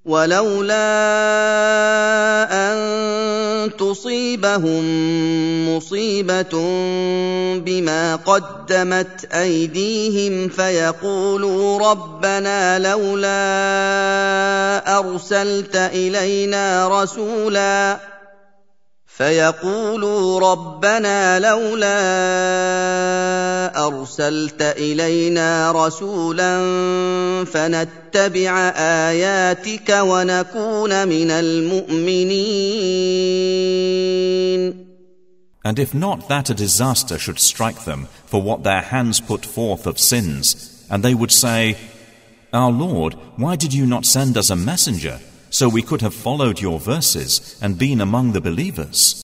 ولولا أن تصيبهم مصيبة بما قدمت أيديهم فيقولوا ربنا لولا أرسلت إلينا رسولا فنتبع آياتك ونكون من المؤمنين. And if not that a disaster should strike them for what their hands put forth of sins, and they would say, Our Lord, why did you not send us a messenger, so we could have followed your verses and been among the believers?